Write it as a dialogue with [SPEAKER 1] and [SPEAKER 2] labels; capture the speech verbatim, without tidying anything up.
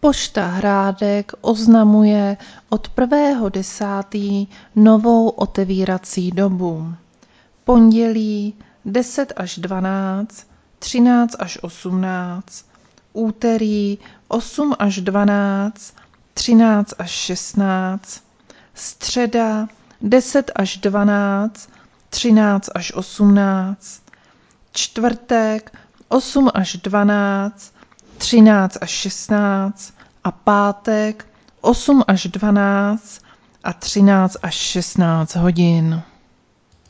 [SPEAKER 1] Pošta Hrádek oznamuje od prvního desátého novou otevírací dobu. Pondělí deset až dvanáct, třináct až osmnáct, úterý osm až dvanáct, třináct až šestnáct, středa deset až dvanáct, třináct až osmnáct, čtvrtek osm až dvanáct, třináct až šestnáct a pátek osm až dvanáct a třináct až šestnáct hodin.